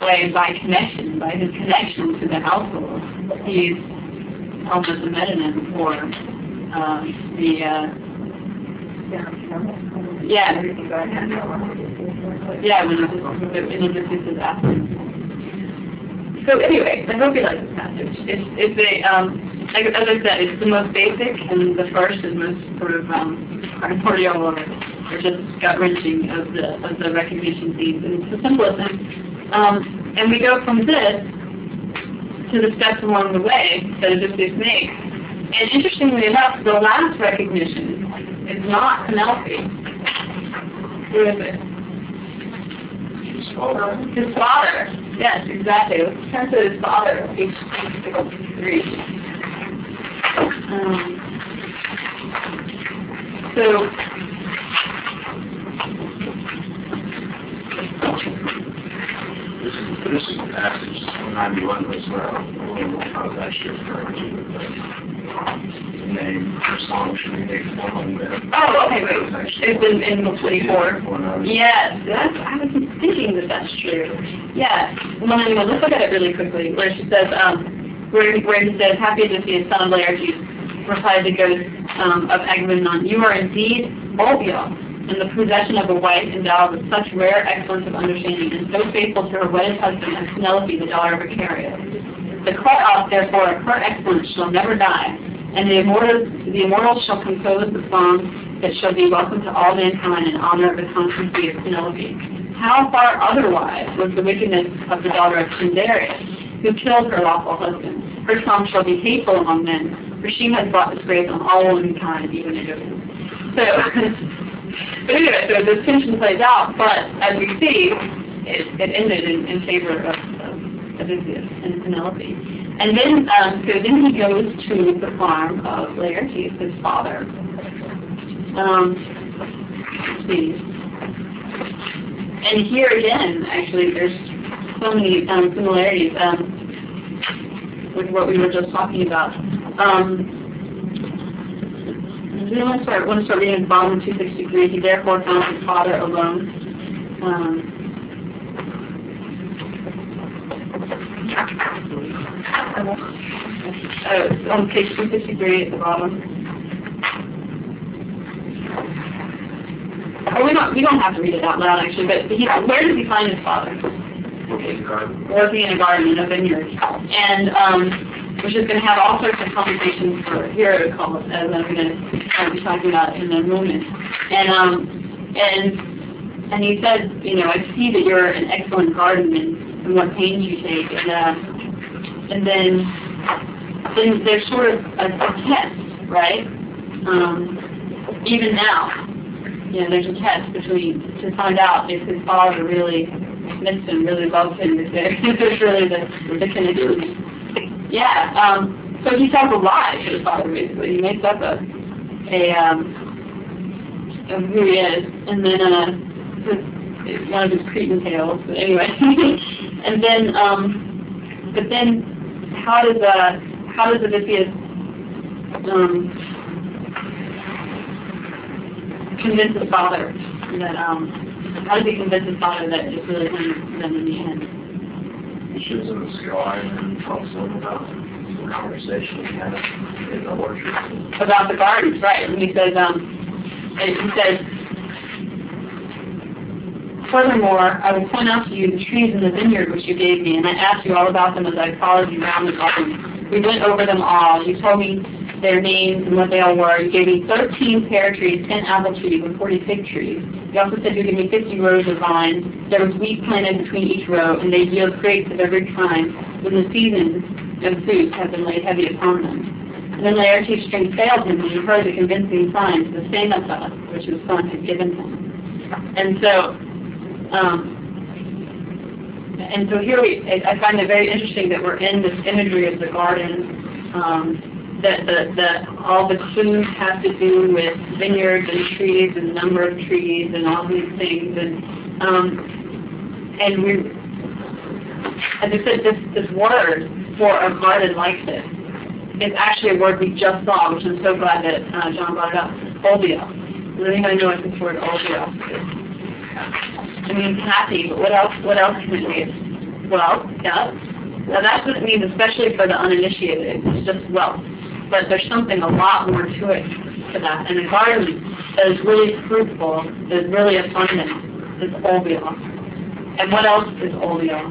way by connection, by his connection to the household. He's almost a metonym for when Odysseus is asking. So anyway, I hope you like this passage. It's as I said, it's the most basic, and the first is most sort of primordial or just gut-wrenching of the recognition themes, and it's the simplest. And we go from this to the steps along the way that Odysseus makes. And interestingly enough, the last recognition is not Penelope. Who is it? His father. Yes, exactly. Let's turn to his father, page 63. This is the passage 91 was where I was actually referring to the name for song should be made formal. Oh, okay, wait. It's in 24. Yes, I was thinking that's true. Yeah. Well, anyway, let's look at it really quickly, where she says, where he says, Happy Odysseus, son of Laertes, replied the ghost of Agamemnon, you are indeed Olbia, in the possession of a wife endowed with such rare excellence of understanding, and so faithful to her wedded husband as Penelope, the daughter of Icarius. The cut-off, therefore, of her excellence shall never die, and the immortals shall compose the song that shall be welcome to all mankind in honor of the constancy of Penelope. How far otherwise was the wickedness of the daughter of Tyndareus, who killed her lawful husband? Her song shall be hateful among men, for she has brought disgrace on all womankind, even Egyptians. But anyway, so this tension plays out, but as we see, it ended in favor of Odysseus and Penelope. And then, then he goes to the farm of Laertes, his father. Let's see. And here again, actually, there's so many similarities with what we were just talking about. We want to start reading at the bottom of 263. He therefore found his father alone. On page 263 at the bottom. We don't have to read it out loud actually, but where does he find his father? Working in a garden in a vineyard, and which is going to have all sorts of conversations for hero calls, as I'm going to be talking about in a moment. And he says, I see that you're an excellent gardener and what pains you take, and then there's sort of a test, right? Even now, there's a test to find out if his father really missed him, really loved him, if there's really the connection. Yeah, so he tells a lie to his father, basically. He makes up of who he is, and then one of his Cretan tales, but anyway. And then, but then, how does Odysseus convince his father that, how does he convince his father that it's really him in the end? He shoots him the sky and talks to him about the conversation he had in the orchard. About the gardens, right. And he says, furthermore, I will point out to you the trees in the vineyard which you gave me, and I asked you all about them as I followed you around the garden. We went over them all. You told me their names and what they all were. You gave me 13 pear trees, 10 apple trees, and 40 fig trees. You also said you gave me 50 rows of vines. There was wheat planted between each row, and they yield grapes of every kind, when the seasons of fruits have been laid heavy upon them. And then Laertes' strength failed him when he heard the convincing signs, the stamata, which his son had given him. And so here I find it very interesting that we're in this imagery of the garden, that all the clues have to do with vineyards and trees and the number of trees and all these things, and we, as I said, this word for a garden like this is actually a word we just saw, which I'm so glad that John brought it up. Olbia. Does anybody know what this word Olbia is? It means happy, but what else can it mean? Wealth, yeah. Now that's what it means, especially for the uninitiated. It's just wealth. But there's something a lot more to it to that. And a garden that is really fruitful, that is really abundant, is ovial. And what else is ovial?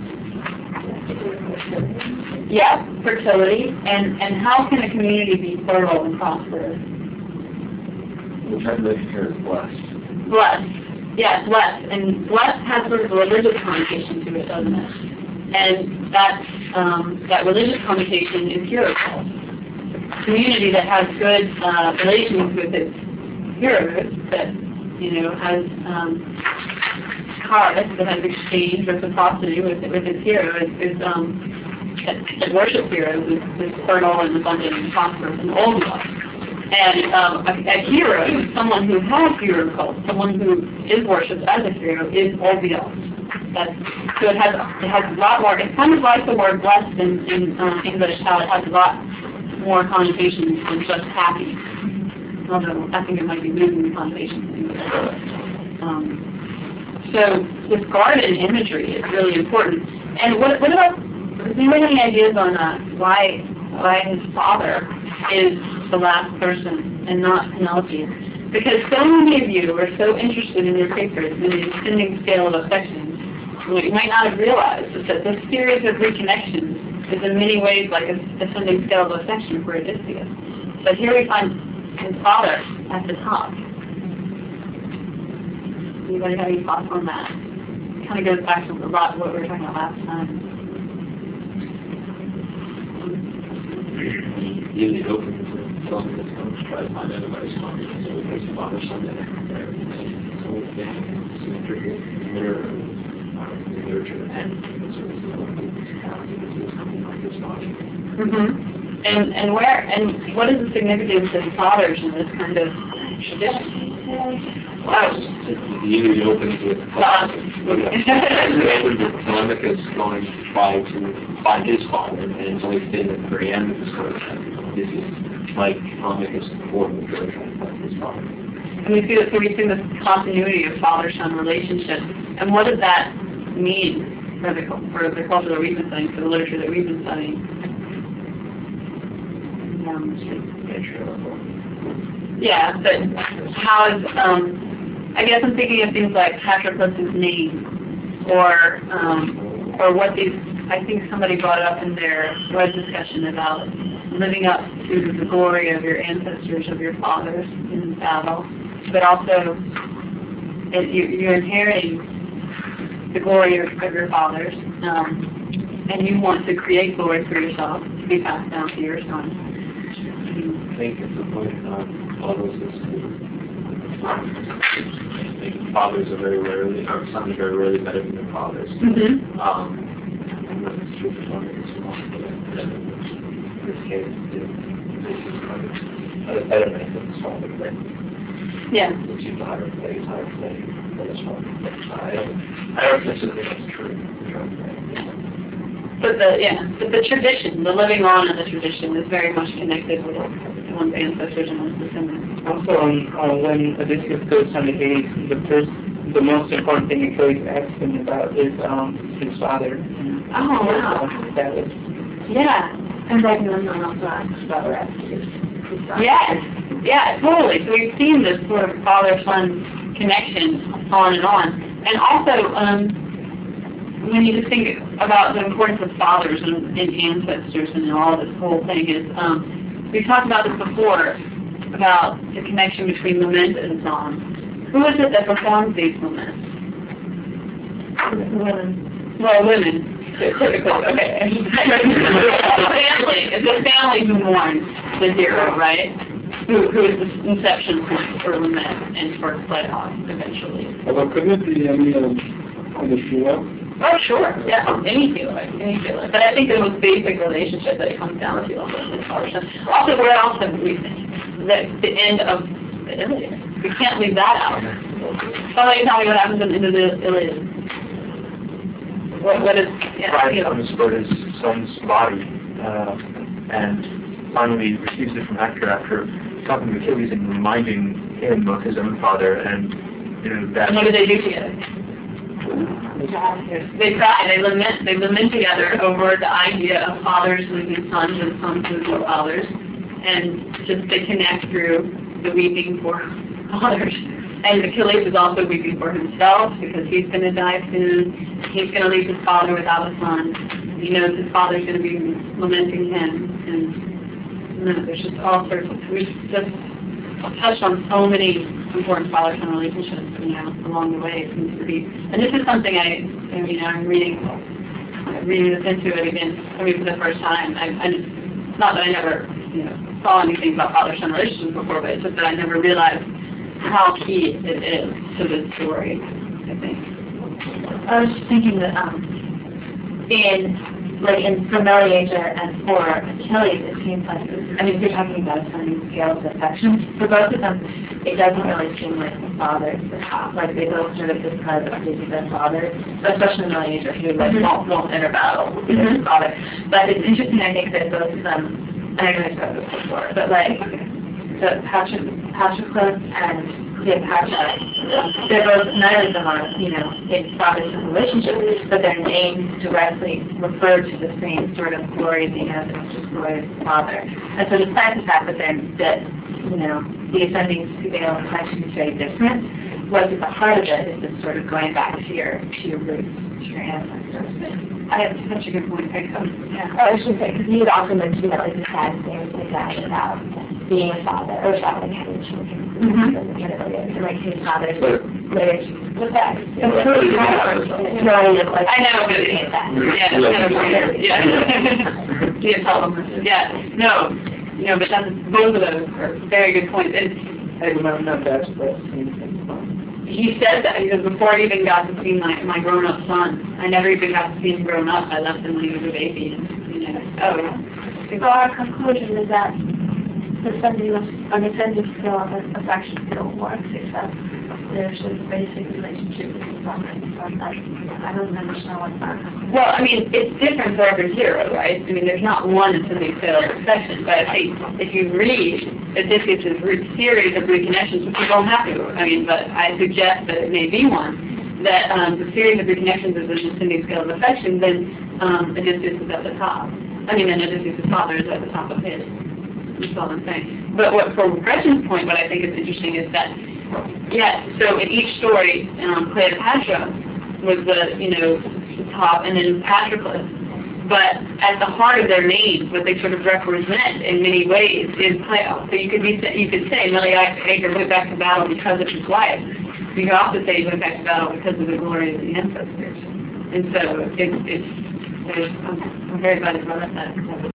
Yeah, fertility. And how can a community be fertile and prosperous? The translation here is blessed. Blessed. Yeah, blessed. And blessed has sort of a religious connotation to it, doesn't it? And that religious connotation is hero. Community that has good relations with its heroes, that has cards, that has exchange, reciprocity with its hero, that worships heroes is fertile and abundant and prosperous and ovial. And a hero, someone who has hero cult, someone who is worshipped as a hero, is ovial. So it has a lot more. It's kind of like the word blessed in English, how it has a lot more connotations than just happy. Although I think it might be losing connotations in English. So this garden imagery is really important. And what about? Does anybody have any ideas on why his father is the last person and not Penelope? Because so many of you are so interested in your papers in the ascending scale of affection. What you might not have realized is that this series of reconnections is in many ways like a ascending scale of affection for Odysseus. But here we find his father at the top. Anybody have any thoughts on that? It kind of goes back to a lot of what we were talking about last time. Usually open to something that's going to try to find out about his father. So because his father's son there. So symmetry, mirror, literature, and something like this father. And what is the significance of fathers in this kind of tradition? Wow. The unity opens with Telemachus going to try to find his father, and it's only stated at the very end of this story that this is like Telemachus before the trying to find his father. And we see this continuity of father-son relationship. And what does that mean for the culture that we've been studying, for the literature that we've been studying? Yeah, but how is, I guess I'm thinking of things like Patroclus' name, or what these, I think somebody brought it up in their web discussion about living up to the glory of your ancestors, of your fathers in battle, but also you're inheriting the glory of your fathers, and you want to create glory for yourself to be passed down to your son. I think it's the point all those fathers are very rarely, or sons are very rarely better than their fathers. And that's true for Telemachus as well. In this case, the betterment of his father, right? Yeah. Which is the higher play for his father. I don't necessarily think that's true. But the tradition, the living on of the tradition is very much connected with one's ancestors and one's descendants. Also, when Odysseus goes on the Hades, the most important thing he always asks him about is his father. Oh, wow. That was. Yeah. And like, no, yeah, totally. So we've seen this sort of father-son connection on and on. And also, when you just think about the importance of fathers and ancestors and all this whole thing is, we talked about this before, about the connection between lament and song. Who is it that performs these laments? Women. Well, women. Typically, okay. It's the family who mourns the hero, right? Who is the inception point for lament and for playoff eventually. But couldn't it be any of the hero? Oh, sure. Yeah, any feeling. But I think the most basic relationship that it comes down to is father-son. Also, where else have we the end of the Iliad? We can't leave that out. Somebody tell me what happens at the end of the Iliad. What is... Pride comes for his son's body, and finally receives it from Hector after talking to Achilles and reminding him of his own father, and that... And what do they do together? They cry, they lament together over the idea of fathers losing sons and sons losing fathers, and just they connect through the weeping for fathers. And Achilles is also weeping for himself because he's going to die soon. He's going to leave his father without a son. He knows his father's going to be lamenting him, and there's just all sorts of. We just touched on so many important father-son relationships, along the way. It seems to be, and this is something I'm reading this into it again. For the first time. It's not that I never, saw anything about father-son relationships before, but it's just that I never realized how key it is to this story. I think. I was just thinking that in for Meleager and for Achilles, it seems like, if you're talking about ascending scales of affection, for both of them, it doesn't really seem like the father is the top. Like, they both sort of describe it as their father, especially Meleager, who won't enter battle with his father. But it's interesting, I think, that both of them, and I know I said this before, but Patroclus and Cleopatra, they're both, neither of them are, in father-son relationships, but their names directly refer to the same sort of glory they have, which is glory of the father. And so despite the fact that the ascending scale of affection is very different, what's at the heart of it is this sort of going back to your roots, to your ancestors. I have such a good point. I should say, because you had also mentioned that, the sad things like that about being a father, or having children. His father's marriage was that. It's really hard. It's not even like I know, but it's kind of weird. But both of those are very good points. And I remember that's he said that before I even got to see my grown-up son. I never even got to see him grown up. I left him when he was a baby. So our conclusion is that the ascending scale of affection still works, except there's a basic relationship with the father and son. I don't understand what that is. Well, it's different for every hero, right? There's not one ascending scale of affection, but I think if you read Odysseus' series of reconnections, which you don't have to, but I suggest that it may be one, that the series of reconnections is an ascending scale of affection, then Odysseus is at the top. And Odysseus' father is at the top of his. That's all I'm saying. But from Gretchen's point, what I think is interesting is that, so in each story, Cleopatra was the top, and then Patroclus. But at the heart of their names, what they sort of represent in many ways is Cleo. So you could say Meleager went back to battle because of his wife. You could also say he went back to battle because of the glory of the ancestors. And so I'm very glad you brought up that.